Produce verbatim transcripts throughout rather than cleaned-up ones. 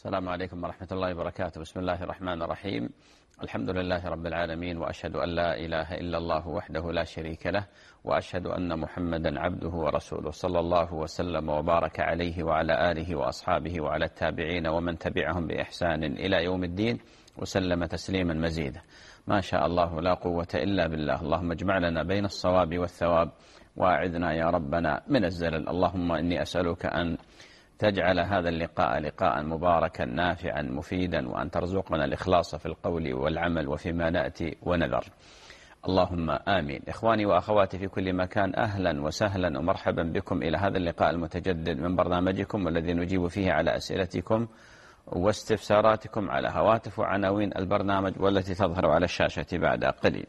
السلام عليكم ورحمة الله وبركاته. بسم الله الرحمن الرحيم. الحمد لله رب العالمين، وأشهد أن لا إله إلا الله وحده لا شريك له، وأشهد أن محمدا عبده ورسوله، صلى الله وسلم وبارك عليه وعلى آله وأصحابه وعلى التابعين ومن تبعهم بإحسان إلى يوم الدين، وسلم تسليما مزيدا. ما شاء الله لا قوة إلا بالله. اللهم اجمع لنا بين الصواب والثواب، وأعذنا يا ربنا من الزلل. اللهم إني أسألك أن تجعل هذا اللقاء لقاء مباركا نافعا مفيدا، وأن ترزقنا الإخلاص في القول والعمل وفيما نأتي ونذر، اللهم آمين. إخواني وأخواتي في كل مكان، أهلا وسهلا ومرحبا بكم إلى هذا اللقاء المتجدد من برنامجكم، والذي نجيب فيه على أسئلتكم واستفساراتكم على هواتف وعناوين البرنامج والتي تظهر على الشاشة بعد قليل.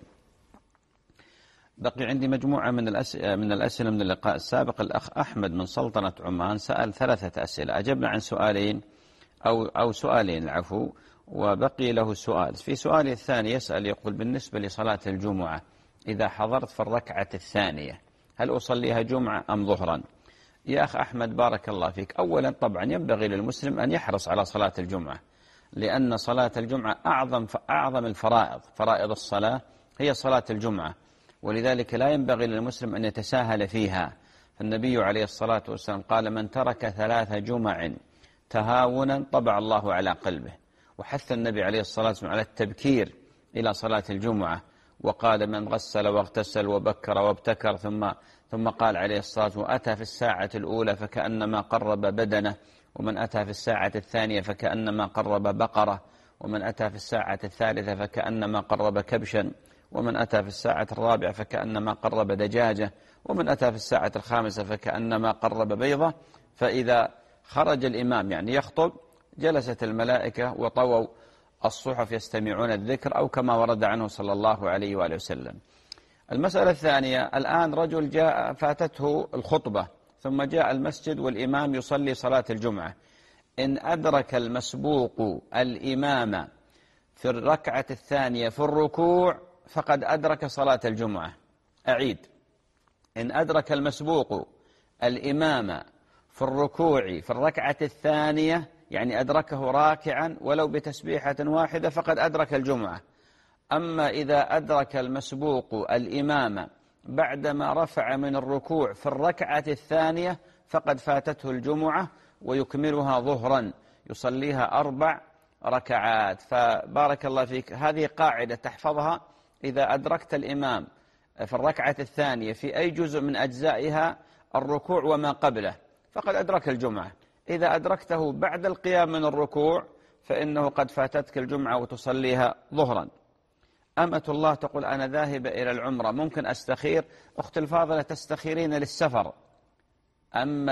بقي عندي مجموعة من الأسئلة من الأسئلة من اللقاء السابق. الأخ أحمد من سلطنة عمان سأل ثلاثة أسئلة، أجبنا عن سؤالين أو أو سؤالين العفو، وبقي له سؤال. في سؤالي الثاني يسأل يقول: بالنسبة لصلاة الجمعة إذا حضرت في الركعة الثانية هل أصليها جمعة أم ظهرا؟ يا أخ أحمد بارك الله فيك، أولا طبعا ينبغي للمسلم أن يحرص على صلاة الجمعة، لأن صلاة الجمعة أعظم أعظم الفرائض، فرائض الصلاة هي صلاة الجمعة، ولذلك لا ينبغي للمسلم أن يتساهل فيها. فالنبي عليه الصلاة والسلام قال: من ترك ثلاث جمع تهاونا طبع الله على قلبه. وحث النبي عليه الصلاة والسلام على التبكير إلى صلاة الجمعة، وقال: من غسل واغتسل وبكر وابتكر، ثم ثم قال عليه الصلاة والسلام: وأتى في الساعة الأولى فكأنما قرب بدنه، ومن أتى في الساعة الثانية فكأنما قرب بقرة، ومن أتى في الساعة الثالثة فكأنما قرب كبشا، ومن أتى في الساعة الرابعة فكأنما قرب دجاجة، ومن أتى في الساعة الخامسة فكأنما قرب بيضة. فإذا خرج الإمام يعني يخطب جلست الملائكة وطووا الصحف يستمعون الذكر، أو كما ورد عنه صلى الله عليه وآله وسلم. المسألة الثانية: الآن رجل جاء فاتته الخطبة ثم جاء المسجد والإمام يصلي صلاة الجمعة، إن أدرك المسبوق الإمام في الركعة الثانية في الركوع فقد أدرك صلاة الجمعة. أعيد: إن أدرك المسبوق الإمام في الركوع في الركعة الثانية، يعني أدركه راكعا ولو بتسبيحة واحدة، فقد أدرك الجمعة. أما إذا أدرك المسبوق الإمام بعدما رفع من الركوع في الركعة الثانية فقد فاتته الجمعة، ويكملها ظهرا، يصليها أربع ركعات. فبارك الله فيك، هذه قاعدة تحفظها: إذا أدركت الإمام في الركعة الثانية في أي جزء من أجزائها، الركوع وما قبله، فقد أدرك الجمعة. إذا أدركته بعد القيام من الركوع فإنه قد فاتتك الجمعة وتصليها ظهرا. أمة الله تقول: أنا ذاهبة إلى العمرة، ممكن أستخير؟ أخت الفاضلة، تستخيرين للسفر، أما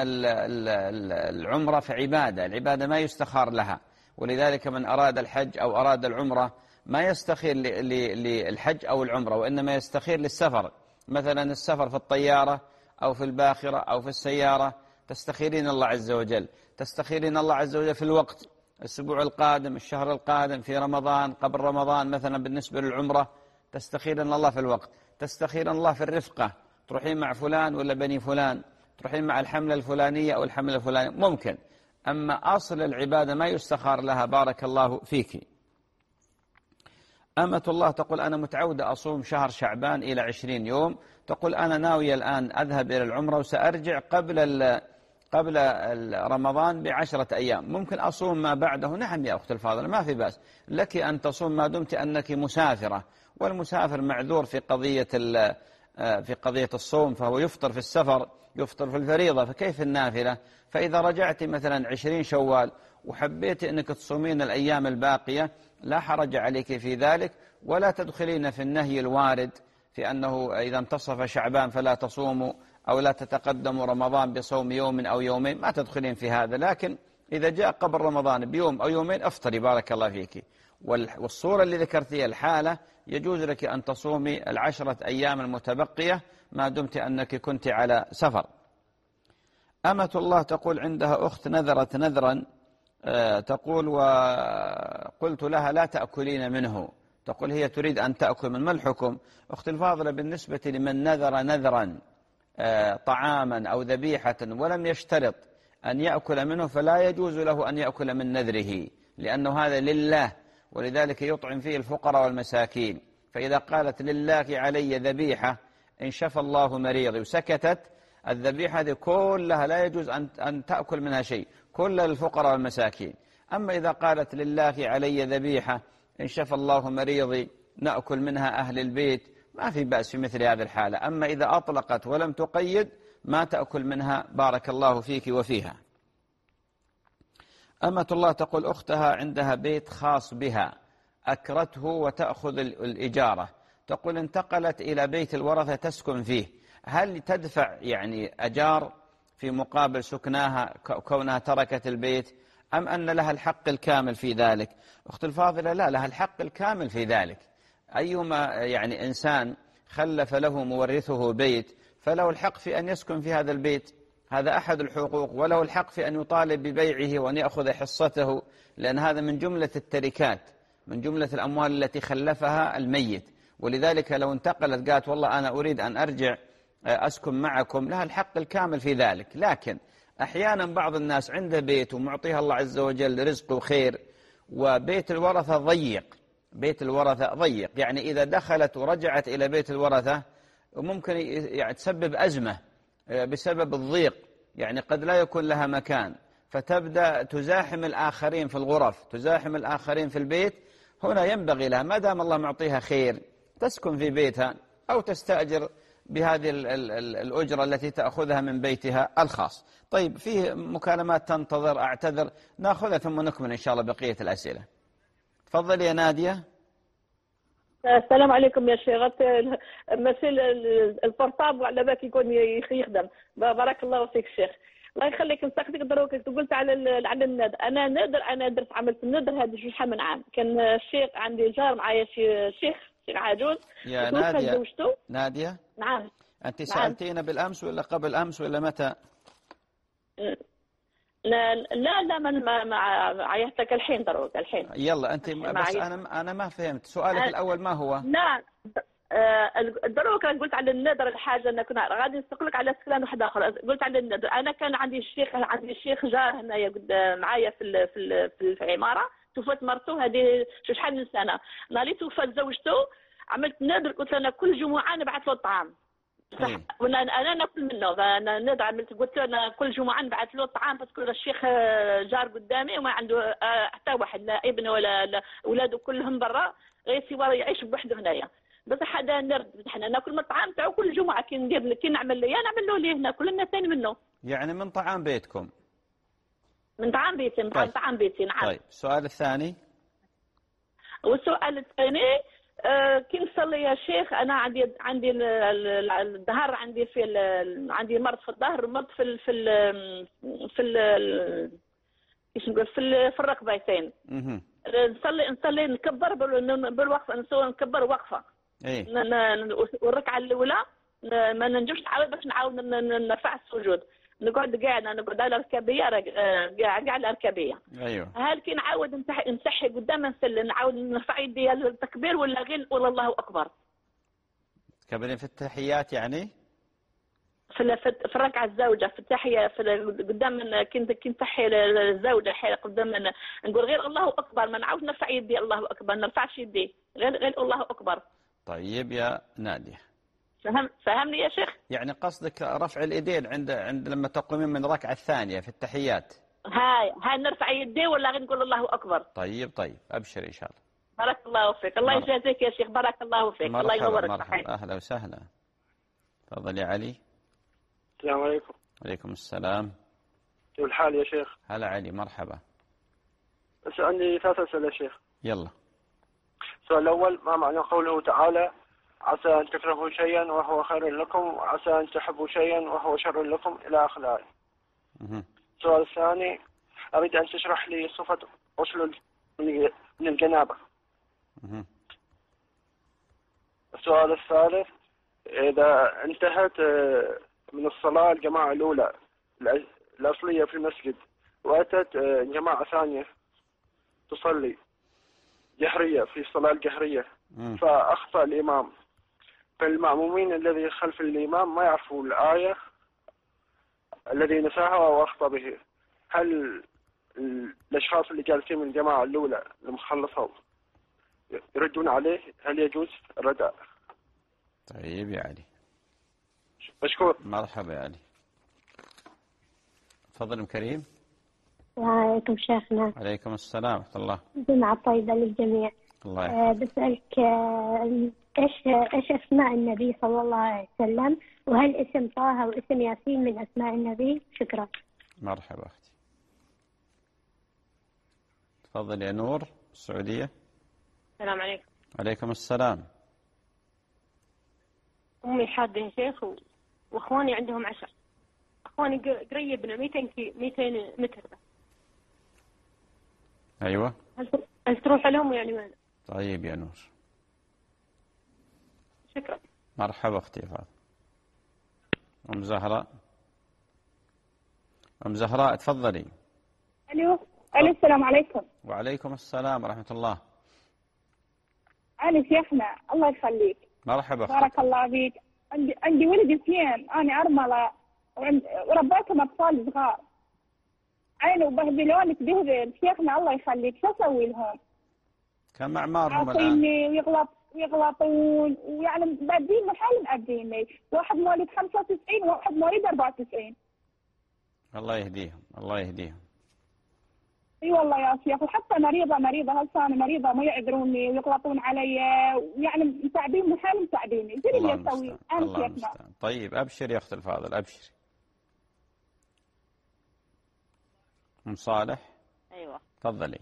العمرة فعبادة، العبادة ما يستخار لها، ولذلك من أراد الحج أو أراد العمرة ما يستخير للحج أو العمرة، وإنما يستخير للسفر. مثلا السفر في الطيارة أو في الباخرة أو في السيارة، تستخيرين الله عز وجل، تستخيرين الله عز وجل في الوقت، الأسبوع القادم، الشهر القادم، في رمضان، قبل رمضان مثلا بالنسبة للعمرة، تستخيرين الله في الوقت، تستخيرين الله في الرفقة، تروحين مع فلان ولا بني فلان، تروحين مع الحملة الفلانية أو الحملة الفلانية، ممكن. أما أصل العبادة ما يستخار لها. بارك الله فيك. أمة الله تقول: أنا متعودة أصوم شهر شعبان إلى عشرين يوم، تقول: أنا ناوية الآن أذهب إلى العمرة وسأرجع قبل قبل رمضان بعشرة أيام، ممكن أصوم ما بعده؟ نعم يا أخت الفاضلة، ما في بأس لك أن تصوم ما دمت أنك مسافرة، والمسافر معذور في قضية في قضية الصوم، فهو يفطر في السفر، يفطر في الفريضة، فكيف النافلة؟ فإذا رجعت مثلا عشرين شوال وحبيت أنك تصومين الأيام الباقية لا حرج عليك في ذلك، ولا تدخلين في النهي الوارد في أنه إذا انتصف شعبان فلا تصوموا، أو لا تتقدموا رمضان بصوم يوم أو يومين، ما تدخلين في هذا. لكن إذا جاء قبل رمضان بيوم أو يومين افطري، بارك الله فيك. والصورة اللي ذكرتيها الحالة يجوز لك أن تصومي العشرة أيام المتبقية ما دمت أنك كنت على سفر. أمة الله تقول: عندها أخت نذرت نذرا، تقول: وقلت لها لا تأكلين منه، تقول هي تريد أن تأكل من. ما الحكم؟ أخت الفاضلة، بالنسبة لمن نذر نذرا طعاما أو ذبيحة ولم يشترط أن يأكل منه فلا يجوز له أن يأكل من نذره، لأنه هذا لله، ولذلك يطعم فيه الفقراء والمساكين. فإذا قالت لله علي ذبيحة إن شفى الله مريضي وسكتت، الذبيحة هذه كلها لا يجوز أن أن تأكل منها شيء، كلها للفقراء والمساكين. أما إذا قالت لله علي ذبيحة إن شفى الله مريضي نأكل منها أهل البيت، ما في بأس في مثل هذه الحالة. أما إذا أطلقت ولم تقيد ما تأكل منها، بارك الله فيك وفيها. أمة الله تقول أختها عندها بيت خاص بها أكرته وتأخذ الإجارة، تقول انتقلت إلى بيت الورثة تسكن فيه، هل تدفع يعني أجار في مقابل سكناها كونها تركت البيت، أم أن لها الحق الكامل في ذلك؟ أخت الفاضلة، لا، لها الحق الكامل في ذلك. أيما يعني إنسان خلف له مورثه بيت فله الحق في أن يسكن في هذا البيت، هذا أحد الحقوق، وله الحق في أن يطالب ببيعه وأن يأخذ حصته، لأن هذا من جملة التركات، من جملة الأموال التي خلفها الميت. ولذلك لو انتقلت قالت والله أنا أريد أن أرجع أسكن معكم، لها الحق الكامل في ذلك. لكن أحيانا بعض الناس عنده بيت ومعطيها الله عز وجل رزق وخير، وبيت الورثة ضيق، بيت الورثة ضيق، يعني إذا دخلت ورجعت إلى بيت الورثة ممكن يعني تسبب أزمة بسبب الضيق، يعني قد لا يكون لها مكان، فتبدأ تزاحم الآخرين في الغرف، تزاحم الآخرين في البيت. هنا ينبغي لها ما دام الله معطيها خير تسكن في بيتها، أو تستأجر بهذه الأجرة التي تأخذها من بيتها الخاص. طيب، فيه مكالمات تنتظر، أعتذر، نأخذها ثم نكمل إن شاء الله بقية الأسئلة. تفضل يا نادية. السلام عليكم يا شيخ. مثل البورطاب وعلى بالك يكون يخدم. بارك الله فيك الشيخ، الله يخليك. نسقسيك دروك قلت على على النذر. انا نادر انا درت عملت النذر هذا شحال من عام. كان الشيخ عندي جار معايا شي شيخ شيخ عجوز يا نادية. نادية، نعم. أنت سألتينا نعم. بالأمس ولا قبل أمس ولا متى؟ لا لا لا من ما ما عيطتك الحين دروك الحين. يلا أنت بس أنا أنا ما فهمت سؤالك أنا الأول ما هو؟ لا دروك قلت على النذر الحاجة أنا كنا غادي نسقلك على سكلان واحد آخر. قلت على النذر أنا كان عندي الشيخ عندي الشيخ جار هنايا معايا في في في العمارة، توفت مرته هذه شحال من سنة. نهار توفت زوجته عملت نذر، قلت أنا كل جمعة نبعث له الطعام. صح، وانا انا ناكل منه. فانا نضع عملت قلت له كل جمعه نبعث له الطعام، باسكو الشيخ جار قدامي وما عنده حتى واحد، لا ابن ولا اولاده كلهم برا، غير سوى يعيش بوحده هنايا. بصح هذا نرد حنا ناكل من الطعام تاعو كل جمعه، كي ندير كي نعمل لي نعمل له ليه ناكل لنا ثاني منه، يعني من طعام بيتكم؟ من طعام بيتي، من طيب. طعام بيتي نعم. طيب، السؤال الثاني. والسؤال الثاني أه كي نصلي يا شيخ انا عندي عندي الظهر، عندي في عندي مرض في الظهر، مرض في ال في ال في ال ايش نقول في في الركبتين. نصلي نصلي نكبر بالوقفه، نسوي نكبر وقفه. ايه. والركعه الاولى ما ننجمش نعاود باش نعاود نرفع السجود، نقعد قاعد نقعد على الركبيه قاعد على الركبيه. ايوه. هل كي نعاود نسحي قدام نسلم نعاود نرفع يدي التكبير ولا غير نقول الله اكبر؟ تكبرين في التحيات يعني؟ في في الركعه الزوجه في التحيه في قدام كنت كنت تحي الزوجه حي قدام نقول غير الله اكبر، ما نعاود نرفع يدي الله اكبر، ما نرفعش يدي غير غير الله اكبر. طيب يا ناديه، فهم فهمني يا شيخ؟ يعني قصدك رفع اليدين عند عند لما تقومين من الركعه الثانيه في التحيات؟ هاي هاي نرفع يدي ولا غير نقول الله اكبر؟ طيب طيب، ابشر ان شاء الله. بارك الله فيك، الله يجازيك يا شيخ، بارك الله فيك، الله ينورك. مرحبا، اهلا وسهلا. تفضل يا علي. السلام عليكم. وعليكم السلام. كيف الحال يا شيخ؟ هلا علي، مرحبا. بس عندي ثلاث أسئلة يا شيخ. يلا. السؤال الأول، ما معنى قوله تعالى عسى أن تكرهوا شيئا وهو خير لكم وعسى أن تحبوا شيئا وهو شر لكم إلى آخر الآية. السؤال الثاني، أريد أن تشرح لي صفة غسل من الجنابة. السؤال الثالث، إذا انتهت من الصلاة الجماعة الأولى الأصلية في المسجد وأتت جماعة ثانية تصلي جهرية في الصلاة الجهرية فأخطأ الإمام، فالمأمومين الذي خلف الإمام ما يعرفوا الآية الذي نساها وأخطأ به، هل الأشخاص اللي جالسين من الجماعة الأولى المخلصة يردون عليه؟ هل يجوز الرداء؟ طيب يا علي. مشكور. مرحبا يا علي. تفضل ام كريم. وعليكم شيخنا. عليكم السلام ورحمة الله. جمعة طيبة للجميع. الله أه بسألك أه ايش ايش اسماء النبي صلى الله عليه وسلم، وهل اسم طه واسم ياسين من اسماء النبي؟ شكرا. مرحبا اختي. تفضل يا نور السعودية. السلام عليكم. عليكم السلام. أمي حادة يا شيخ و... وإخواني عندهم عشر. إخواني قريب من مئتين متر بس. أيوة. هل, هل تروح لهم يعني ما؟ طيب يا نور. شكرا. مرحبا أختي فاطمة. أم زهراء. أم زهراء تفضلي. ألو. ألو السلام عليكم. وعليكم السلام ورحمة الله. أنا شيخنا الله يخليك. مرحبا أختي. بارك الله فيك. عندي عندي ولد اثنين، أنا أرملة وربيتهم أطفال صغار. عيني وبهدلوني تبهدل شيخنا الله يخليك، شو أسوي لهم؟ كم أعمارهم الآن؟ عاصيني ويغلط ويغلطون ويعني بادين محل مأديني، واحد مواليد خمسة وتسعين وواحد مواليد أربعة وتسعين. الله يهديهم الله يهديهم. اي والله يا شيخ، وحتى مريضه مريضه هسه انا مريضه ما يعذروني ويغلطون علي، ويعني مساعدين محال مساعديني، شو اللي اسوي؟ الله المستعان. طيب ابشر يا اخت الفاضل ابشري. ام صالح. ايوه تفضلي.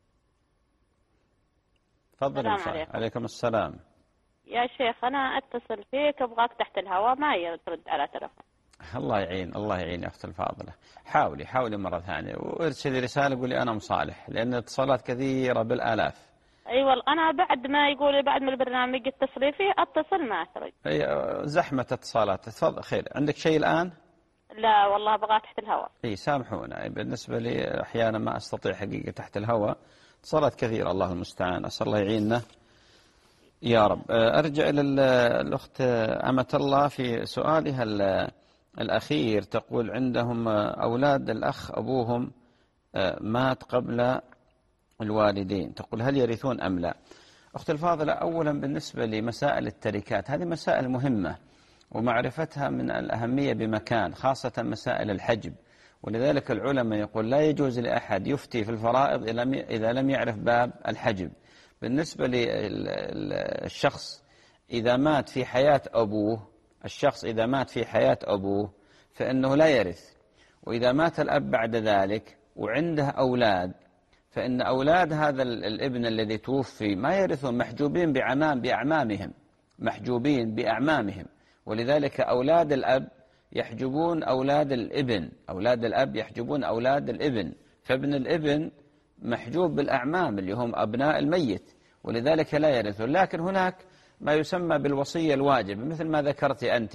تفضلي ام صالح. عليكم السلام. يا شيخ انا اتصل فيك ابغاك تحت الهواء ما ترد على تلفون. الله يعين الله يعين يا أخت الفاضلة. حاولي حاولي مرة ثانية وارسلي رسالة قولي أنا مصالح، لأن اتصالات كثيرة بالآلاف. أي والله أنا بعد ما يقولي بعد من البرنامج اتصلي فيه أتصل ما أخرج. أي زحمة اتصالات. تفضل خير. عندك شيء الآن؟ لا والله أبغى تحت الهواء. أي سامحونا بالنسبة لي أحيانا ما أستطيع حقيقة تحت الهواء، اتصالات كثيرة الله المستعان. أسأل الله يعيننا يا رب. أرجع إلى الأخت أمة الله في سؤالها الأخير. تقول عندهم أولاد الأخ أبوهم مات قبل الوالدين، تقول هل يرثون أم لا؟ أخت الفاضلة، أولا بالنسبة لمسائل التركات هذه مسائل مهمة ومعرفتها من الأهمية بمكان، خاصة مسائل الحجب، ولذلك العلماء يقول لا يجوز لأحد يفتي في الفرائض إذا لم يعرف باب الحجب. بالنسبة للشخص إذا مات في حياة أبوه الشخص إذا مات في حياة أبوه فإنه لا يرث، وإذا مات الأب بعد ذلك وعنده أولاد فإن أولاد هذا الابن الذي توفي ما يرثون، محجوبين بعمام بأعمامهم محجوبين بأعمامهم ولذلك أولاد الأب يحجبون أولاد الابن أولاد الأب يحجبون أولاد الابن، فابن الابن محجوب بالأعمام اللي هم أبناء الميت ولذلك لا يرثون. لكن هناك ما يسمى بالوصية الواجبة مثل ما ذكرت أنت،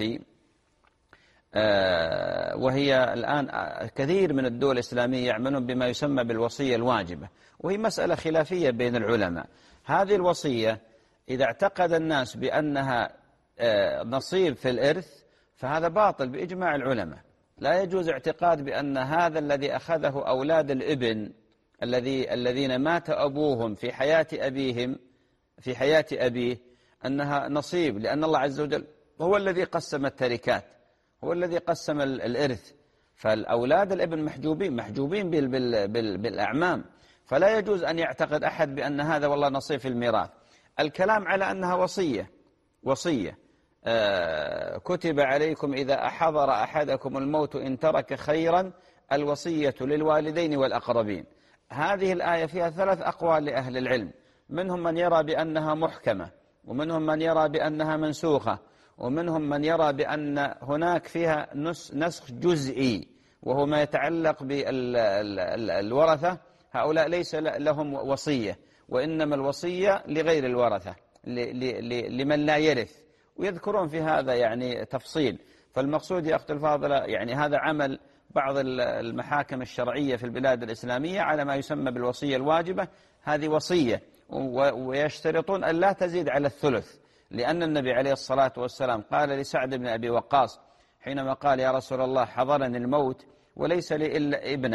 وهي الآن كثير من الدول الإسلامية يعملون بما يسمى بالوصية الواجبة، وهي مسألة خلافية بين العلماء. هذه الوصية إذا اعتقد الناس بأنها نصيب في الإرث فهذا باطل بإجماع العلماء. لا يجوز اعتقاد بأن هذا الذي أخذه أولاد الابن الذي الذين مات أبوهم في حياة أبيهم في حياة أبيه أنها نصيب، لأن الله عز وجل هو الذي قسم التركات، هو الذي قسم الإرث، فالأولاد الابن محجوبين محجوبين بال بال بال بالأعمام، فلا يجوز أن يعتقد أحد بأن هذا والله نصيب في الميراث. الكلام على أنها وصية وصية آه كتب عليكم إذا حضر أحدكم الموت إن ترك خيرا الوصية للوالدين والأقربين. هذه الآية فيها ثلاث أقوال لأهل العلم، منهم من يرى بأنها محكمة، ومنهم من يرى بأنها منسوخة، ومنهم من يرى بأن هناك فيها نسخ جزئي وهو ما يتعلق بالورثة، هؤلاء ليس لهم وصية وإنما الوصية لغير الورثة لمن لا يرث، ويذكرون في هذا يعني تفصيل. فالمقصود يا أخت الفاضلة يعني هذا عمل بعض المحاكم الشرعية في البلاد الإسلامية على ما يسمى بالوصية الواجبة، هذه وصية ويشترطون أن لا تزيد على الثلث، لأن النبي عليه الصلاة والسلام قال لسعد بن أبي وقاص حينما قال يا رسول الله حضرني الموت وليس لي إلا ابنه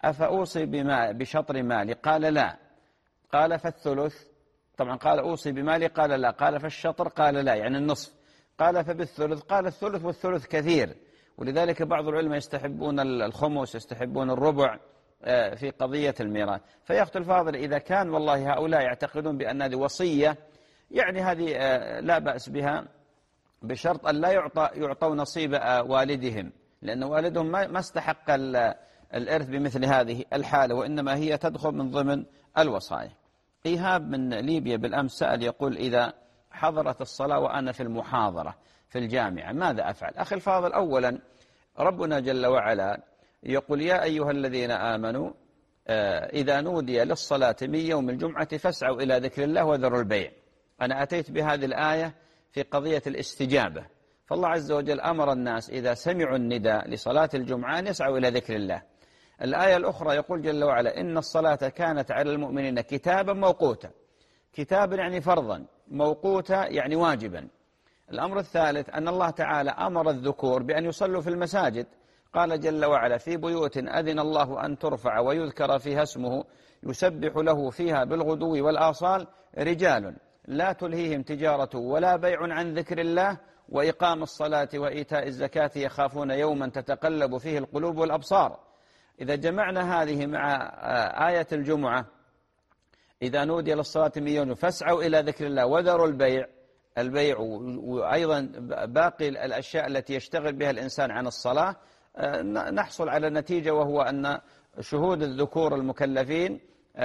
أفأوصي بما بشطر مالي؟ قال لا. قال فالثلث؟ طبعا قال أوصي بمالي، قال لا. قال فالشطر؟ قال لا، يعني النصف. قال فبالثلث؟ قال الثلث والثلث كثير، ولذلك بعض العلماء يستحبون الخمس، يستحبون الربع في قضية الميراث. فيا أخت الفاضل، إذا كان والله هؤلاء يعتقدون بأن هذه وصية، يعني هذه لا بأس بها، بشرط أن لا يعطى يعطوا نصيب والدهم، لأن والدهم ما استحق الإرث بمثل هذه الحالة، وإنما هي تدخل من ضمن الوصايا. إيهاب من ليبيا بالأمس سأل يقول: إذا حضرت الصلاة وأنا في المحاضرة في الجامعة ماذا أفعل؟ أخي الفاضل، أولا ربنا جل وعلا يقول: يا أيها الذين آمنوا إذا نودي للصلاة من يوم الجمعة فاسعوا إلى ذكر الله وذروا البيع. أنا أتيت بهذه الآية في قضية الاستجابة، فالله عز وجل أمر الناس إذا سمعوا النداء لصلاة الجمعة أن يسعوا إلى ذكر الله. الآية الأخرى يقول جل وعلا: إن الصلاة كانت على المؤمنين كتابا موقوتا. كتابا يعني فرضا، موقوتا يعني واجبا. الأمر الثالث أن الله تعالى أمر الذكور بأن يصلوا في المساجد، قال جل وعلا: في بيوت أذن الله أن ترفع ويذكر فيها اسمه يسبح له فيها بالغدو والآصال رجال لا تلهيهم تجارة ولا بيع عن ذكر الله وإقام الصلاة وإيتاء الزكاة يخافون يوما تتقلب فيه القلوب والأبصار. إذا جمعنا هذه مع آية الجمعة: إذا نودي للصلاة من يوم فاسعوا إلى ذكر الله وذروا البيع، البيع وأيضا باقي الأشياء التي يشتغل بها الإنسان عن الصلاة، نحصل على نتيجة، وهو أن شهود الذكور المكلفين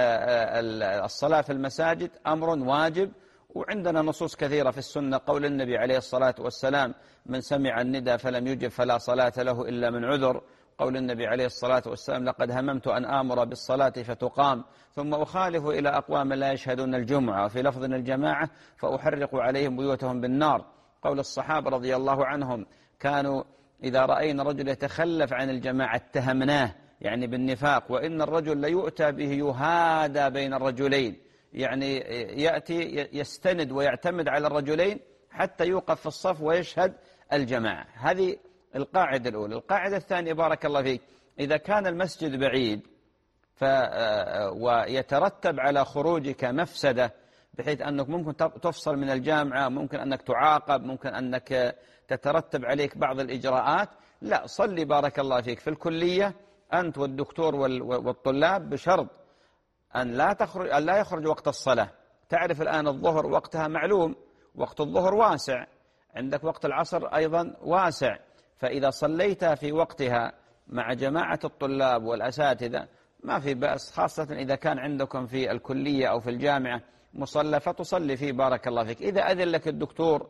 الصلاة في المساجد أمر واجب. وعندنا نصوص كثيرة في السنة، قول النبي عليه الصلاة والسلام: من سمع الندى فلم يجب فلا صلاة له إلا من عذر. قول النبي عليه الصلاة والسلام: لقد هممت أن آمر بالصلاة فتقام ثم أخالف إلى أقوام لا يشهدون الجمعة، وفي لفظ الجماعة فأحرق عليهم بيوتهم بالنار. قول الصحابة رضي الله عنهم: كانوا إذا رأينا رجل يتخلف عن الجماعة اتهمناه، يعني بالنفاق، وإن الرجل ليؤتى به يهادى بين الرجلين، يعني يأتي يستند ويعتمد على الرجلين حتى يوقف في الصف ويشهد الجماعة. هذه القاعدة الأولى. القاعدة الثانية بارك الله فيك: إذا كان المسجد بعيد ف ويترتب على خروجك مفسدة، بحيث أنك ممكن تفصل من الجامعة، ممكن أنك تعاقب، ممكن أنك تترتب عليك بعض الإجراءات، لا، صلي بارك الله فيك في الكلية أنت والدكتور والطلاب، بشرط أن لا تخرج أن لا يخرج وقت الصلاة. تعرف الآن الظهر وقتها معلوم، وقت الظهر واسع، عندك وقت العصر أيضا واسع، فإذا صليت في وقتها مع جماعة الطلاب والأساتذة ما في بأس، خاصة إذا كان عندكم في الكلية أو في الجامعة مصلى فتصلي فيه بارك الله فيك. إذا أذن لك الدكتور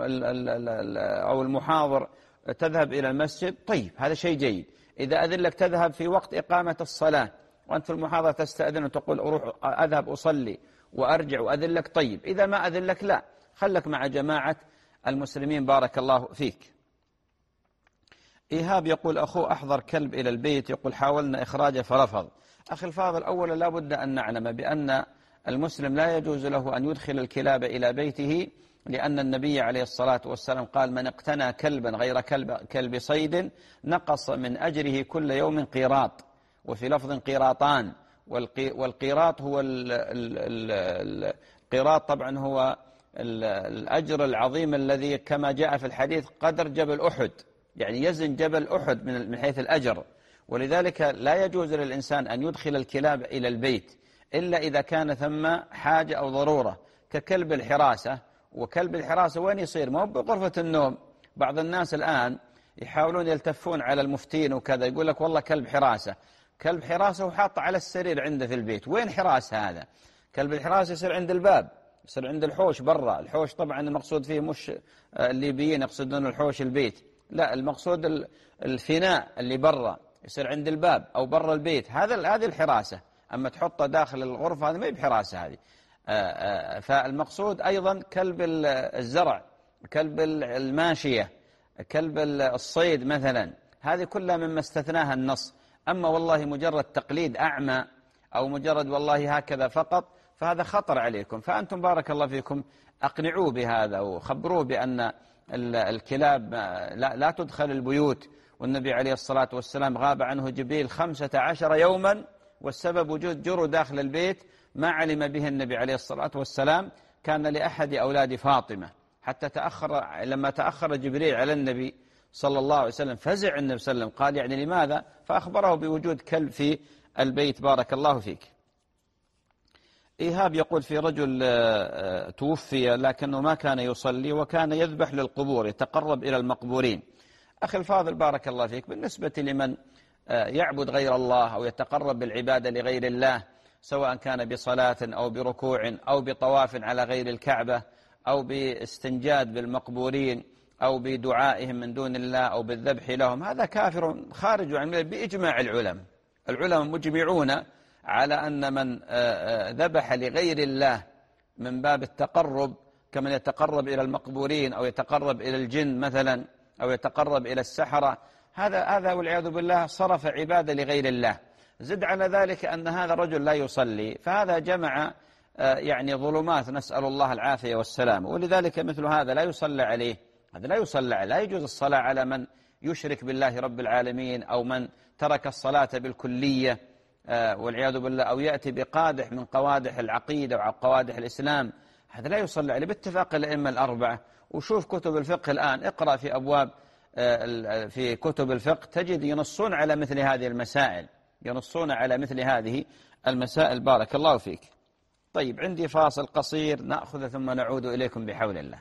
أو المحاضر تذهب إلى المسجد، طيب هذا شيء جيد. إذا أذن لك تذهب في وقت إقامة الصلاة وأنت في المحاضرة تستأذن وتقول أروح أذهب أصلي وأرجع وأذن لك، طيب. إذا ما أذن لك لا، خلك مع جماعة المسلمين بارك الله فيك. إيهاب يقول: أخوه أحضر كلب إلى البيت، يقول حاولنا إخراجه فرفض. أخي الفاضل، أولا لا بد أن نعلم بأن المسلم لا يجوز له أن يدخل الكلاب إلى بيته، لأن النبي عليه الصلاة والسلام قال: من اقتنى كلبا غير كلب, كلب صيد نقص من أجره كل يوم قيراط، وفي لفظ قيراطان. والقيراط هو القيراط طبعا هو الأجر العظيم الذي كما جاء في الحديث قدر جبل أحد، يعني يزن جبل أحد من حيث الأجر. ولذلك لا يجوز للإنسان أن يدخل الكلاب إلى البيت إلا إذا كان ثم حاجة أو ضرورة، ككلب الحراسة. وكلب الحراسة وين يصير؟ ما هو بغرفة النوم. بعض الناس الآن يحاولون يلتفون على المفتين وكذا، يقول لك والله كلب حراسة. كلب حراسة وحاط على السرير عنده في البيت، وين حراسة هذا؟ كلب الحراسة يصير عند الباب، يصير عند الحوش برا. الحوش طبعا المقصود فيه مش الليبيين يقصدون الحوش البيت، لا، المقصود الفناء اللي برا، يصير عند الباب أو برا البيت، هذا هذه الحراسة. أما تحطه داخل الغرفة هذه ما هي بحراسة هذه. فالمقصود أيضا كلب الزرع، كلب الماشية، كلب الصيد مثلا، هذه كلها مما استثناها النص. أما والله مجرد تقليد أعمى أو مجرد والله هكذا فقط، فهذا خطر عليكم. فأنتم بارك الله فيكم أقنعوه بهذا وخبروه بأن الكلاب لا, لا تدخل البيوت، والنبي عليه الصلاة والسلام غاب عنه جبريل خمسة عشر يوما، والسبب وجود جرو داخل البيت ما علم به النبي عليه الصلاة والسلام، كان لأحد أولاد فاطمة، حتى تأخر لما تأخر جبريل على النبي صلى الله عليه وسلم فزع النبي صلى الله عليه وسلم، قال يعني لماذا؟ فأخبره بوجود كلب في البيت. بارك الله فيك. إيهاب يقول في رجل توفي لكنه ما كان يصلي وكان يذبح للقبور، يتقرب إلى المقبورين. أخي الفاضل بارك الله فيك، بالنسبة لمن يعبد غير الله أو يتقرب بالعبادة لغير الله، سواء كان بصلاة أو بركوع أو بطواف على غير الكعبة أو باستنجاد بالمقبورين أو بدعائهم من دون الله أو بالذبح لهم، هذا كافر خارج عن الملة بإجماع العلماء. العلماء مجمعون على أن من ذبح لغير الله من باب التقرب، كمن يتقرب إلى المقبورين أو يتقرب إلى الجن مثلا أو يتقرب إلى السحرة، هذا هذا والعياذ بالله صرف عبادة لغير الله. زد على ذلك أن هذا الرجل لا يصلي، فهذا جمع يعني ظلمات، نسأل الله العافية والسلام. ولذلك مثل هذا لا يصلى عليه، هذا لا يصلى عليه، لا يجوز الصلاة على من يشرك بالله رب العالمين أو من ترك الصلاة بالكلية والعياذ بالله، أو يأتي بقادح من قوادح العقيدة أو قوادح الإسلام، هذا لا يصلى عليه باتفاق الأئمة الأربعة. وشوف كتب الفقه الآن، اقرأ في أبواب في كتب الفقه تجد ينصون على مثل هذه المسائل، ينصون على مثل هذه المسائل. بارك الله فيك. طيب عندي فاصل قصير نأخذ ثم نعود إليكم بحول الله.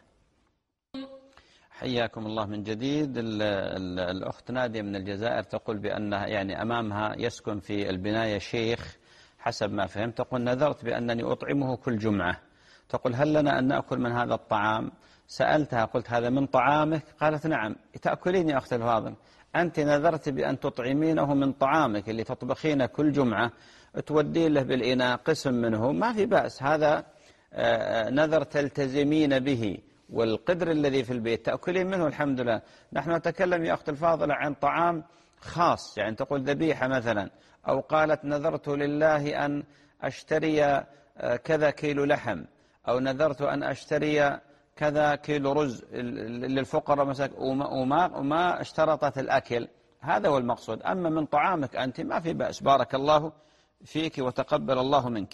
حياكم الله من جديد. ال ال الأخت نادية من الجزائر تقول بأنها يعني أمامها يسكن في البناية شيخ حسب ما فهمت، تقول نذرت بأنني أطعمه كل جمعة، تقول هل لنا أن نأكل من هذا الطعام؟ سألتها قلت هذا من طعامك؟ قالت نعم. تأكلين يا أخت الفاضل، أنت نذرت بأن تطعمينه من طعامك اللي تطبخينه كل جمعة، تودين له بالإناء قسم منه، ما في بأس، هذا نذر تلتزمين به، والقدر الذي في البيت تأكلين منه الحمد لله. نحن نتكلم يا أخت الفاضلة عن طعام خاص، يعني تقول ذبيحة مثلا، أو قالت نذرت لله أن أشتري كذا كيلو لحم، أو نذرت أن أشتري كذا كيلو رز للفقراء مساك، وما, وما اشترطت الأكل، هذا هو المقصود. أما من طعامك أنت ما في بأس. بارك الله فيك وتقبل الله منك.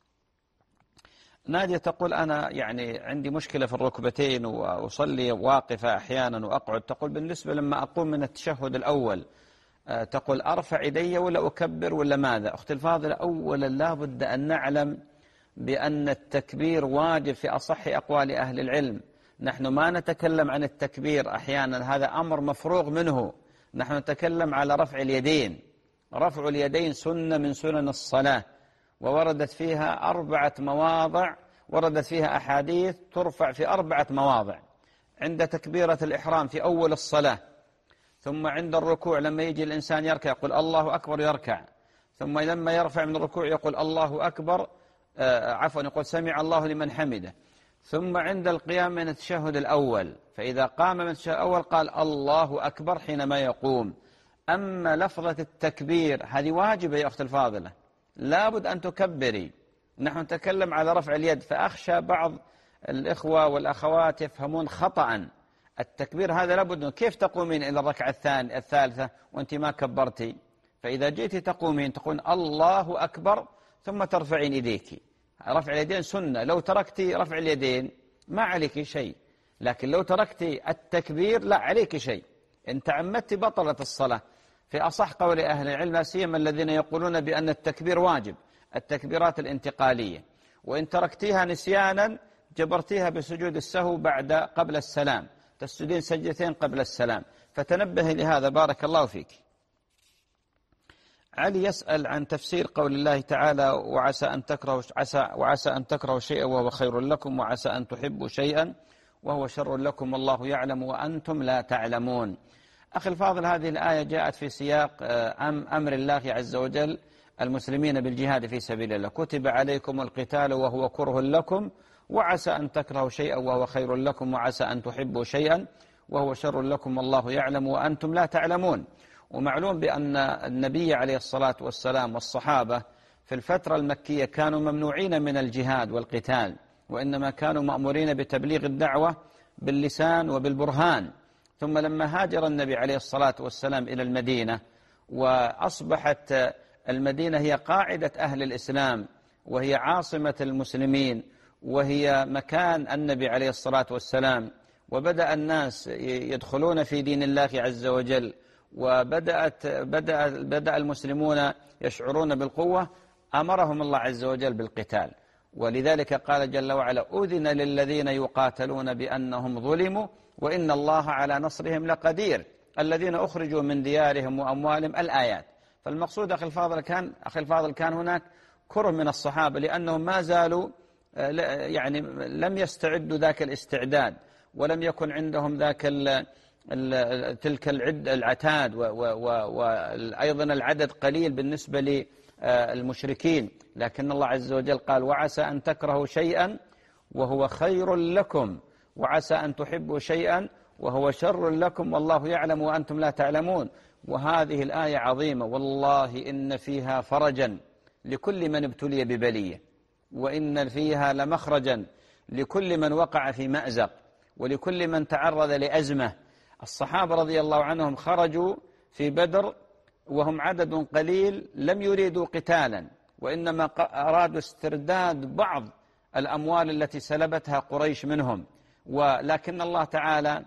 نادية تقول أنا يعني عندي مشكلة في الركبتين وأصلي واقفة أحيانا وأقعد، تقول بالنسبة لما أقوم من التشهد الأول تقول أرفع يدي ولا أكبر ولا ماذا؟ أختي الفاضلة، أولا لا بد أن نعلم بأن التكبير واجب في أصح أقوال أهل العلم. نحن ما نتكلم عن التكبير أحيانا، هذا أمر مفروغ منه، نحن نتكلم على رفع اليدين. رفع اليدين سنة من سنن الصلاة، ووردت فيها أربعة مواضع، وردت فيها أحاديث ترفع في أربعة مواضع: عند تكبيرة الإحرام في أول الصلاة، ثم عند الركوع لما يجي الإنسان يركع يقول الله أكبر يركع، ثم لما يرفع من الركوع يقول الله أكبر آه عفوا يقول سمع الله لمن حمده، ثم عند القيام من التشهد الأول، فإذا قام من التشهد الأول قال الله أكبر حينما يقوم. أما لفظة التكبير هذه واجبة يا أخت الفاضلة، لابد أن تكبري. نحن نتكلم على رفع اليد، فأخشى بعض الإخوة والأخوات يفهمون خطأ التكبير هذا لابد. كيف تقومين إلى الركعة الثانية الثالثة وأنت ما كبرتي؟ فإذا جئتي تقومين تقول الله أكبر ثم ترفعين يديك. رفع اليدين سنة، لو تركتي رفع اليدين ما عليك شيء، لكن لو تركتي التكبير لا عليك شيء. إن تعمدت بطلت الصلاة في أصح قول أهل العلم، لا سيما الذين يقولون بأن التكبير واجب، التكبيرات الانتقالية، وإن تركتيها نسيانا جبرتيها بسجود السهو بعد قبل السلام، تسجدين سجدتين قبل السلام، فتنبه لهذا. بارك الله فيك. علي يسأل عن تفسير قول الله تعالى وعسى أن تكرهوا عسى وعسى أن تكرهوا شيئا وهو خير لكم، وعسى أن تحبوا شيئا وهو شر لكم والله يعلم وأنتم لا تعلمون. أخي الفاضل، هذه الآية جاءت في سياق أمر الله عز وجل المسلمين بالجهاد في سبيل الله: كتب عليكم القتال وهو كره لكم وعسى أن تكرهوا شيئا وهو خير لكم وعسى أن تحبوا شيئا وهو شر لكم والله يعلم وأنتم لا تعلمون. ومعلوم بأن النبي عليه الصلاة والسلام والصحابة في الفترة المكية كانوا ممنوعين من الجهاد والقتال، وإنما كانوا مأمورين بتبليغ الدعوة باللسان وبالبرهان. ثم لما هاجر النبي عليه الصلاة والسلام إلى المدينة وأصبحت المدينة هي قاعدة أهل الإسلام وهي عاصمة المسلمين وهي مكان النبي عليه الصلاة والسلام، وبدأ الناس يدخلون في دين الله عز وجل، وبدأت بدأ, بدأ المسلمون يشعرون بالقوة، أمرهم الله عز وجل بالقتال. ولذلك قال جل وعلا: أذن للذين يقاتلون بأنهم ظلموا وإن الله على نصرهم لقدير الذين أخرجوا من ديارهم وأموالهم. الآيات. فالمقصود أخي الفاضل كان أخي الفاضل كان هناك كره من الصحابة لأنهم ما زالوا يعني لم يستعدوا ذاك الاستعداد، ولم يكن عندهم ذاك ال ال تلك العد العتاد، وأيضا العدد قليل بالنسبة للمشركين. لكن الله عز وجل قال: وعسى أن تكرهوا شيئا وهو خير لكم وعسى أن تحبوا شيئا وهو شر لكم والله يعلم وأنتم لا تعلمون. وهذه الآية عظيمة، والله إن فيها فرجا لكل من ابتلي ببلية، وإن فيها لمخرجا لكل من وقع في مأزق، ولكل من تعرض لأزمة. الصحابة رضي الله عنهم خرجوا في بدر وهم عدد قليل، لم يريدوا قتالا، وإنما أرادوا استرداد بعض الأموال التي سلبتها قريش منهم. ولكن الله تعالى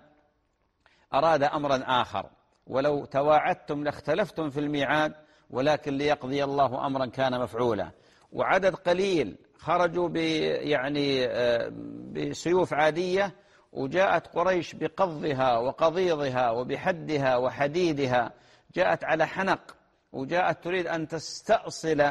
أراد أمرا آخر: ولو تواعدتم لاختلفتم في الميعاد ولكن ليقضي الله أمرا كان مفعولا. وعدد قليل خرجوا ب يعني بسيوف عادية، وجاءت قريش بقضها وقضيضها وبحدها وحديدها، جاءت على حنق، وجاءت تريد أن تستأصل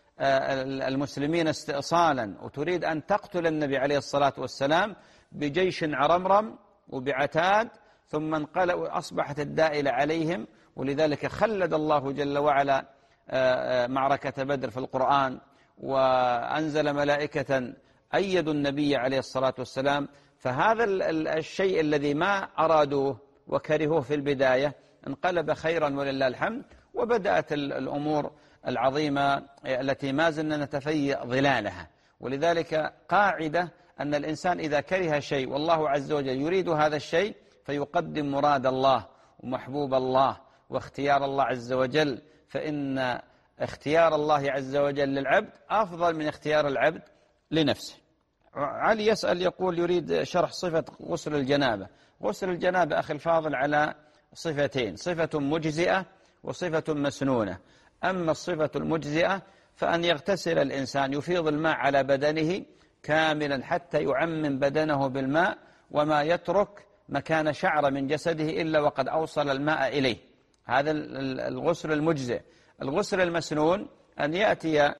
المسلمين استئصالا، وتريد أن تقتل النبي عليه الصلاة والسلام بجيش عرمرم وبعتاد، ثم انقلب أصبحت الدائلة عليهم. ولذلك خلد الله جل وعلا معركة بدر في القرآن، وأنزل ملائكة أيدوا النبي عليه الصلاة والسلام. فهذا الشيء الذي ما أرادوه وكرهوه في البداية انقلب خيرا ولله الحمد، وبدأت الأمور العظيمة التي ما زلنا نتفيأ ظلالها. ولذلك قاعدة أن الإنسان إذا كره شيء والله عز وجل يريد هذا الشيء فيقدم مراد الله ومحبوب الله واختيار الله عز وجل، فإن اختيار الله عز وجل للعبد أفضل من اختيار العبد لنفسه. علي يسأل يقول يريد شرح صفة غسل الجنابة. غسل الجنابة أخي الفاضل على صفتين: صفة مجزئة وصفة مسنونة. أما الصفة المجزئة فأن يغتسل الإنسان يفيض الماء على بدنه كاملا حتى يعمم بدنه بالماء، وما يترك مكان شعر من جسده إلا وقد أوصل الماء إليه. هذا الغسل المجزئ. الغسل المسنون أن يأتي